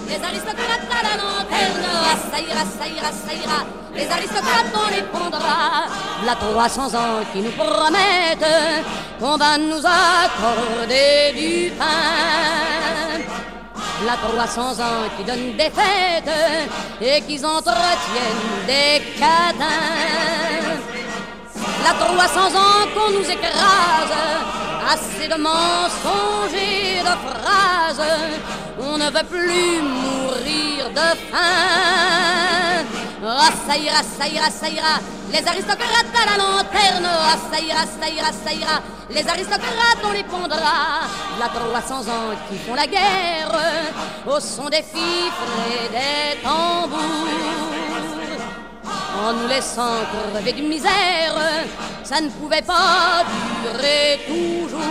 les aristocrates à la lanterne. Ah, ça ira, ça ira, ça ira, les aristocrates on les pondra. V'là 300 ans qui nous promettent qu'on va nous accorder du pain. V'là 300 ans qui donnent des fêtes et qui entretiennent des cadins. V'là 300 ans qu'on nous écrase, assez de mensonges et de phrases, on ne veut plus mourir de faim. Ah, ça ira, ça ira, ça ira, les aristocrates à la lanterne. Ah, ça ira, ça ira, ça ira, les aristocrates on les pondra. V'là 300 ans qui font la guerre au son des fifres et des tambours, en nous laissant crever d'une misère, ça ne pouvait pas durer toujours.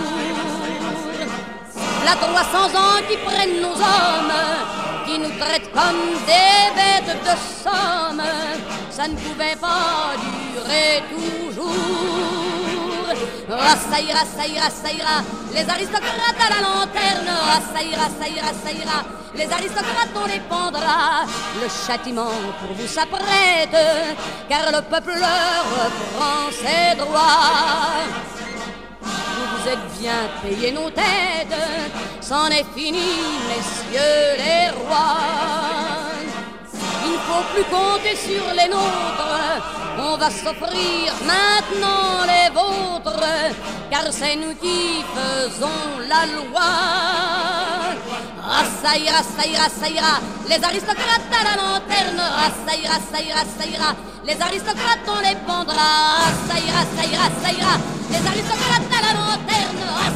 V'là 300 ans qui prennent nos hommes, qui nous traitent comme des bêtes de somme, ça ne pouvait pas durer toujours. Ah, ça ira, ça ira, ça ira, les aristocrates à la lanterne. Ah, ça ira, ça ira, ça ira, les aristocrates on les pendra. Le châtiment pour vous s'apprête, car le peuple reprend ses droits. Vous êtes bien payés nos têtes, c'en est fini, messieurs les rois. Il ne faut plus compter sur les nôtres, on va s'offrir maintenant les vôtres, car c'est nous qui faisons la loi. Ah, ça ira, ça ira, ça ira, les aristocrates à la lanterne. Ah, ça ira, ça ira, ça ira, les aristocrates on les pendra. Ah, ça ira, ça ira, ça ira, les aristocrates à la lanterne.